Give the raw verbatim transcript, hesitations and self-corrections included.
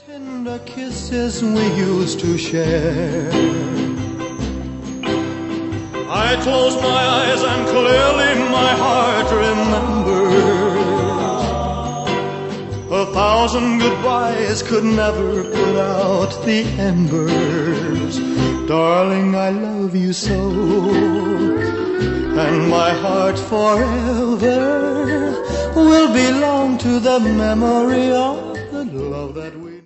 Tender kisses we used to share. I close my eyes and clearly my heart remembers. A thousand goodbyes could never put out the embers. Darling, I love you so, and my heart forever will belong to the memory of the love that we